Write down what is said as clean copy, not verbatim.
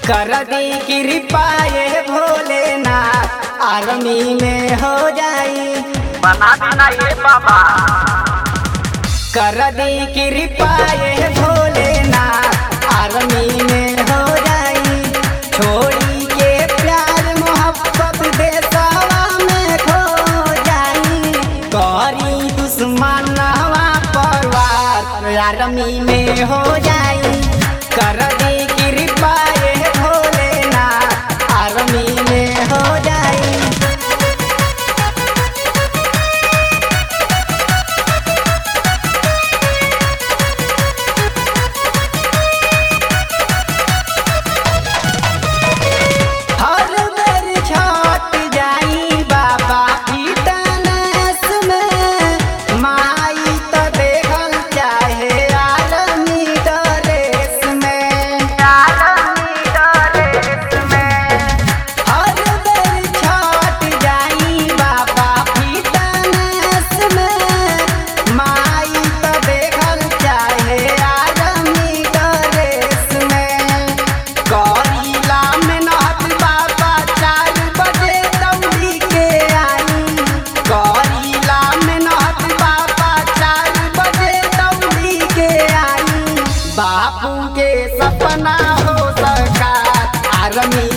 कर दी कृपा ये भोलेनाथ आर्मी में हो जाई। बना देना ये बाबा। कर दी कृपा ये भोलेनाथ आर्मी में हो जाई। छोड़ी के प्यार मोहब्बत देशवा में खो जाई। करी दुश्मनवा परवार आर्मी में हो जाई। कर दी कृपा ये भोलेनाथ आर्मी में हो जाई। हर बेर छट जाई बाबा फिटनेस में। माई तो देखल चाहे आर्मी ड्रेस में। आर्मी ड्रेस में। हर बेर छट जाई बाबा फिटनेस में। माई तो देखल चाहे आर्मी ड्रेस में। करीला मेहनत बाबा 4 बजे दौड़ी के आई। करीला मेहनत बाबा 4 बजे दौड़ी के आई। बापू के सपना हो सका आर्मी